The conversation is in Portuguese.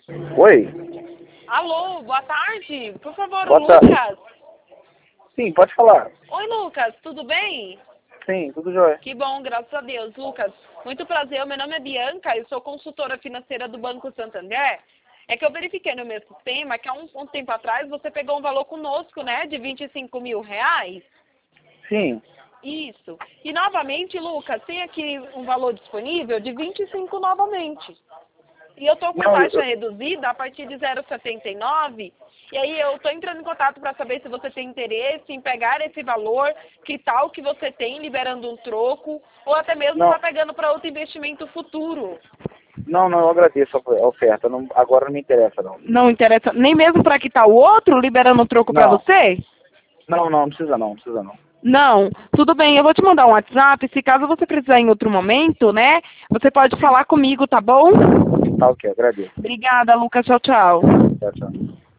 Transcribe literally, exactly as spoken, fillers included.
Oi? Alô, boa tarde. Por favor, Boa o tarde. Lucas. Sim, pode falar. Oi, Lucas, tudo bem? Sim, tudo jóia. Que bom, graças a Deus. Lucas, muito prazer. Meu nome é Bianca, eu sou consultora financeira do Banco Santander. É que eu verifiquei no meu sistema que há um, um tempo atrás você pegou um valor conosco, né, de vinte e cinco mil reais. Sim. Isso. E novamente, Lucas, tem aqui um valor disponível de vinte e cinco novamente. E eu estou com Não, taxa eu- reduzida a partir de zero vírgula setenta e nove. E aí eu estou entrando em contato para saber se você tem interesse em pegar esse valor, que tal que você tem, liberando um troco, ou até mesmo Não, está pegando para outro investimento futuro. não, não, eu agradeço a a oferta. Não, agora não me interessa, não. Não interessa nem mesmo para quitar o outro, liberando um troco para Não, você? não, não, não precisa não, não precisa não. Não, tudo bem, eu vou te mandar um WhatsApp, se caso você precisar em outro momento, né, você pode falar comigo, tá bom? Tá ok, agradeço. Obrigada, Lucas, tchau, tchau. Tchau, tchau.